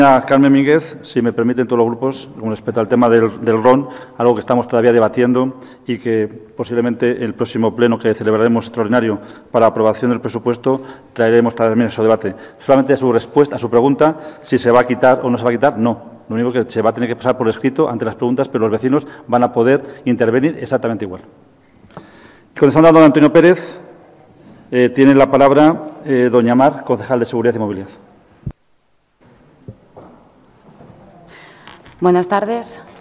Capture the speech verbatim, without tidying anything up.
Señora Carmen Mínguez, si me permiten todos los grupos, con respecto al tema del, del R O N, algo que estamos todavía debatiendo y que posiblemente el próximo pleno que celebraremos extraordinario para aprobación del presupuesto traeremos también ese debate. Solamente a su respuesta, a su pregunta, si se va a quitar o no se va a quitar, no. Lo único que se va a tener que pasar por escrito ante las preguntas, pero los vecinos van a poder intervenir exactamente igual. Contestando a don Antonio Pérez, eh, tiene la palabra eh, doña Mar, concejal de Seguridad y Movilidad. Buenas tardes.